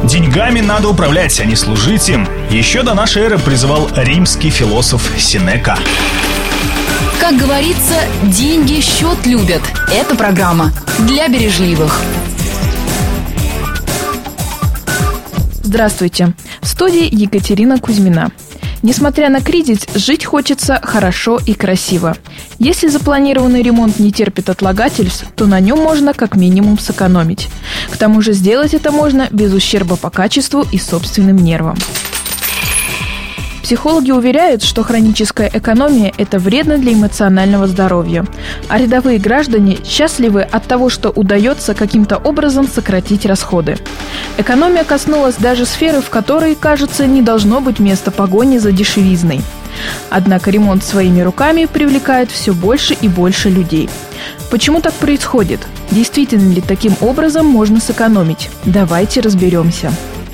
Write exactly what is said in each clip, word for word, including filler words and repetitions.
Деньгами надо управлять, а не служить им. Еще до нашей эры призывал римский философ Сенека. Как говорится, деньги счет любят. Это программа для бережливых. Здравствуйте. В студии Екатерина Кузьмина. Несмотря на кризис, жить хочется хорошо и красиво. Если запланированный ремонт не терпит отлагательств, то на нем можно как минимум сэкономить. К тому же сделать это можно без ущерба по качеству и собственным нервам. Психологи уверяют, что хроническая экономия – это вредно для эмоционального здоровья, а рядовые граждане счастливы от того, что удается каким-то образом сократить расходы. Экономия коснулась даже сферы, в которой, кажется, не должно быть места погони за дешевизной. Однако ремонт своими руками привлекает все больше и больше людей. Почему так происходит? Действительно ли таким образом можно сэкономить? Давайте разберемся.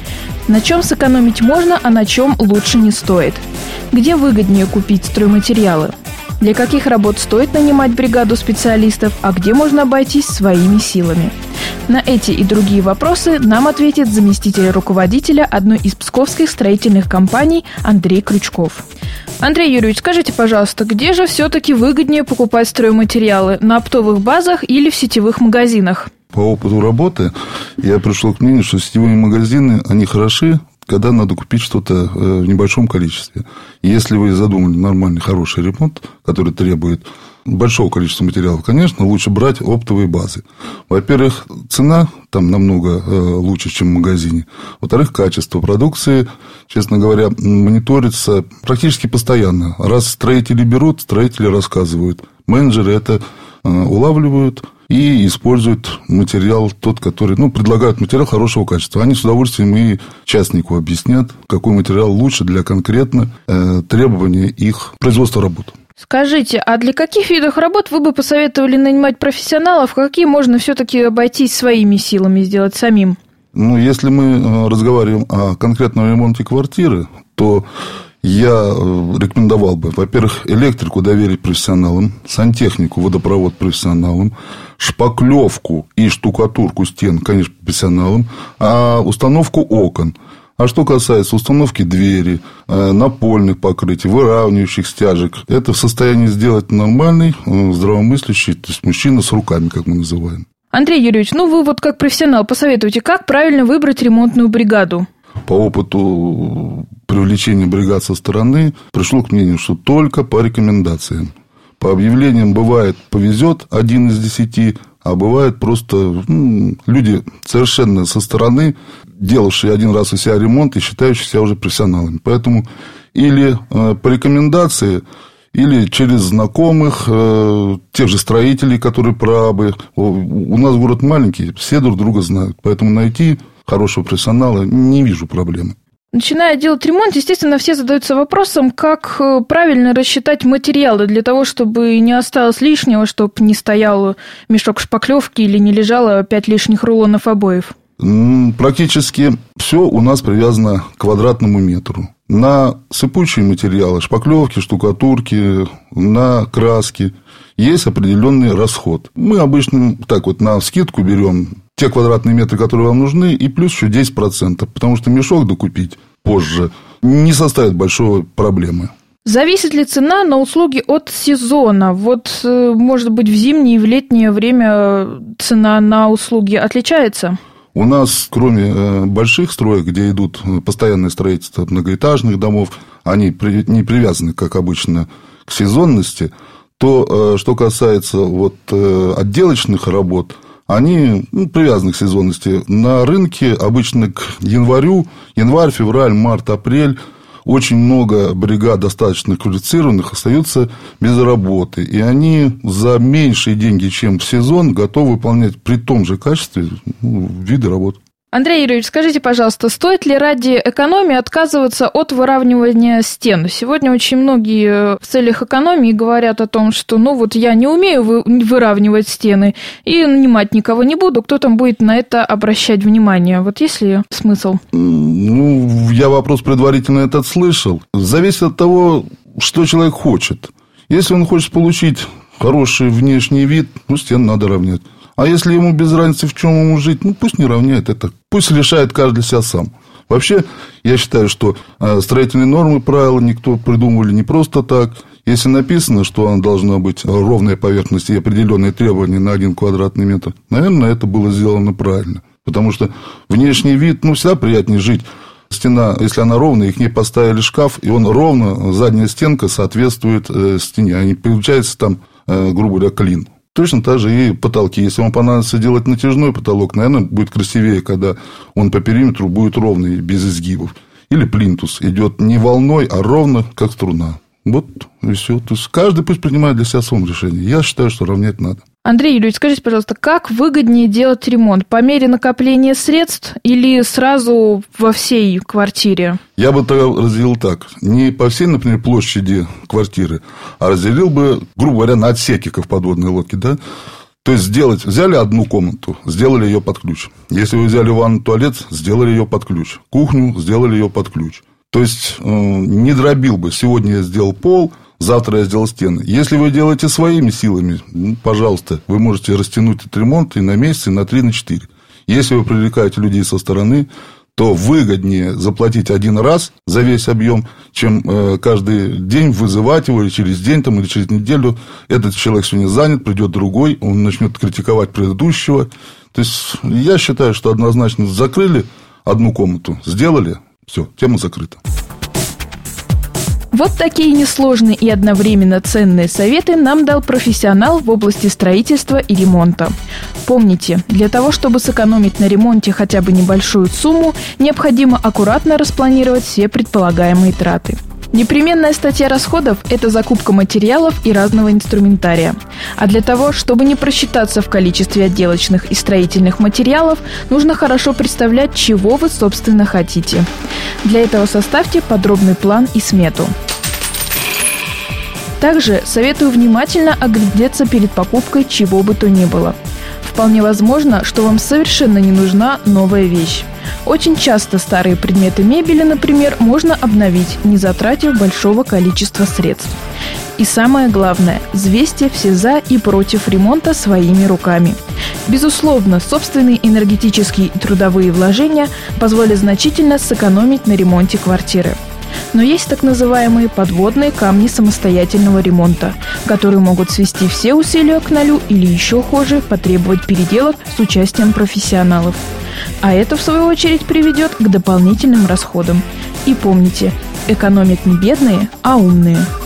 На чем сэкономить можно, а на чем лучше не стоит? Где выгоднее купить стройматериалы? Для каких работ стоит нанимать бригаду специалистов, а где можно обойтись своими силами? На эти и другие вопросы нам ответит заместитель руководителя одной из псковских строительных компаний Андрей Крючков. Андрей Юрьевич, скажите, пожалуйста, где же все-таки выгоднее покупать стройматериалы? На оптовых базах или в сетевых магазинах? По опыту работы я пришел к мнению, что сетевые магазины, они хороши, когда надо купить что-то в небольшом количестве. Если вы задумали нормальный, хороший ремонт, который требует большого количества материалов, конечно, лучше брать оптовые базы. Во-первых, цена там намного лучше, чем в магазине. Во-вторых, качество продукции, честно говоря, мониторится практически постоянно. Раз строители берут, строители рассказывают. Менеджеры это улавливают и используют материал тот, который, ну, предлагают материал хорошего качества. Они с удовольствием и частнику объяснят, какой материал лучше для конкретно э, требования их производства работ. Скажите, а для каких видов работ вы бы посоветовали нанимать профессионалов? Какие можно все-таки обойтись своими силами, сделать самим? Ну, если мы разговариваем о конкретном ремонте квартиры, то я рекомендовал бы, во-первых, электрику доверить профессионалам, сантехнику, водопровод профессионалам, шпаклевку и штукатурку стен, конечно, профессионалам, а установку окон. А что касается установки двери, напольных покрытий, выравнивающих стяжек, это в состоянии сделать нормальный, здравомыслящий, то есть мужчина с руками, как мы называем. Андрей Юрьевич, ну вы вот как профессионал посоветуйте, как правильно выбрать ремонтную бригаду? По опыту привлечения бригад со стороны пришел к мнению, что только по рекомендациям. По объявлениям бывает повезет один из десяти, а бывает просто ну, люди совершенно со стороны, делавшие один раз у себя ремонт и считающие себя уже профессионалами. Поэтому или э, по рекомендации, или через знакомых, э, тех же строителей, которые прорабы. У нас город маленький, все друг друга знают. Поэтому найти хорошего профессионала не вижу проблемы. Начиная делать ремонт, естественно, все задаются вопросом, как правильно рассчитать материалы для того, чтобы не осталось лишнего, чтобы не стоял мешок шпаклевки или не лежало пять лишних рулонов обоев. Практически все у нас привязано к квадратному метру. На сыпучие материалы, шпаклевки, штукатурки, на краски есть определенный расход. Мы обычно так вот на вскидку берем те квадратные метры, которые вам нужны, и плюс еще десять процентов, потому что мешок докупить позже не составит большой проблемы. Зависит ли цена на услуги от сезона? Вот, может быть, в зимнее и в летнее время цена на услуги отличается? У нас, кроме больших строек, где идут постоянное строительство многоэтажных домов, они не привязаны, как обычно, к сезонности, то, что касается вот отделочных работ, они ну, привязаны к сезонности. На рынке обычно к январю, январь, февраль, март, апрель очень много бригад достаточно квалифицированных остаются без работы. И они за меньшие деньги, чем в сезон, готовы выполнять при том же качестве ну, виды работ. Андрей Юрьевич, скажите, пожалуйста, стоит ли ради экономии отказываться от выравнивания стен? Сегодня очень многие в целях экономии говорят о том, что ну вот я не умею вы, выравнивать стены и нанимать никого не буду, кто там будет на это обращать внимание? Вот есть ли смысл? Ну, я вопрос предварительно этот слышал. Зависит от того, что человек хочет. Если он хочет получить хороший внешний вид, ну, стены надо равнять. А если ему без разницы, в чем ему жить, ну, пусть не равняет это. Пусть Пусть решает каждый для себя сам. Вообще, я считаю, что строительные нормы, правила никто придумывали не просто так. Если написано, что она должна быть ровная поверхность и определенные требования на один квадратный метр, наверное, это было сделано правильно. Потому что внешний вид, ну, всегда приятнее жить. Стена, если она ровная, и к ней поставили шкаф, и он ровно, задняя стенка соответствует э, стене. А не получается там, э, грубо говоря, клин. Точно так же и потолки. Если вам понадобится делать натяжной потолок, наверное, будет красивее, когда он по периметру будет ровный, без изгибов. Или плинтус идет не волной, а ровно, как струна. Вот и все. То есть каждый пусть принимает для себя свое решение. Я считаю, что равнять надо. Андрей Юрьевич, скажите, пожалуйста, как выгоднее делать ремонт? По мере накопления средств или сразу во всей квартире? Я бы это разделил так. Не по всей, например, площади квартиры, а разделил бы, грубо говоря, на отсеки, как в подводной лодке, да? То есть, сделать, взяли одну комнату, сделали ее под ключ. Если вы взяли ванну, туалет, сделали ее под ключ. Кухню, сделали ее под ключ. То есть, не дробил бы. Сегодня я сделал пол, завтра я сделал стены. Если вы делаете своими силами, ну, пожалуйста, вы можете растянуть этот ремонт и на месяц, и на три, на четыре. Если вы привлекаете людей со стороны, то выгоднее заплатить один раз за весь объем, чем э, каждый день вызывать его, или через день там, или через неделю. Этот человек сегодня занят, придет другой, он начнет критиковать предыдущего. То есть, я считаю, что однозначно закрыли одну комнату, сделали, все, тема закрыта. Вот такие несложные и одновременно ценные советы нам дал профессионал в области строительства и ремонта. Помните, для того, чтобы сэкономить на ремонте хотя бы небольшую сумму, необходимо аккуратно распланировать все предполагаемые траты. Непременная статья расходов – это закупка материалов и разного инструментария. А для того, чтобы не просчитаться в количестве отделочных и строительных материалов, нужно хорошо представлять, чего вы, собственно, хотите. Для этого составьте подробный план и смету. Также советую внимательно оглядеться перед покупкой чего бы то ни было. Вполне возможно, что вам совершенно не нужна новая вещь. Очень часто старые предметы мебели, например, можно обновить, не затратив большого количества средств. И самое главное, взвесьте все за и против ремонта своими руками. Безусловно, собственные энергетические и трудовые вложения позволят значительно сэкономить на ремонте квартиры. Но есть так называемые подводные камни самостоятельного ремонта, которые могут свести все усилия к нулю или еще хуже, потребовать переделок с участием профессионалов. А это, в свою очередь, приведет к дополнительным расходам. И помните, экономят не бедные, а умные.